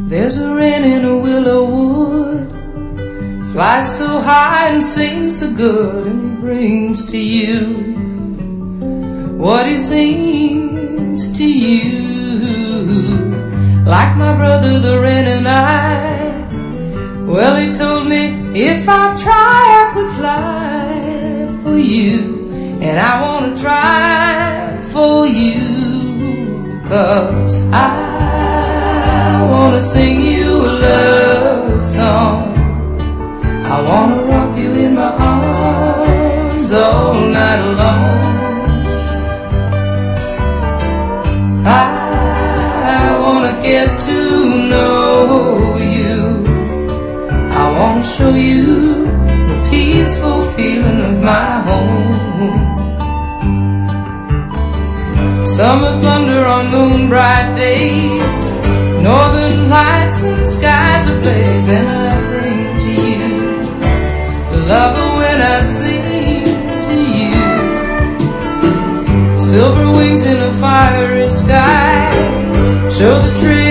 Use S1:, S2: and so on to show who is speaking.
S1: There's a wren in a willow wood, flies so high and sings so good, and he brings to you what he sings to you. Like my brother the wren and I, well, he told me if I try I could fly for you, and I wanna try for you, 'cause I wanna sing you a love song. I wanna rock you in my arms all night long. I wanna get to know you. I wanna show you the peaceful feeling of my home. Summer thunder on moon bright days, northern lights and skies ablaze, and I bring to you the lover when I sing to you. Silver wings in a fiery sky show the tree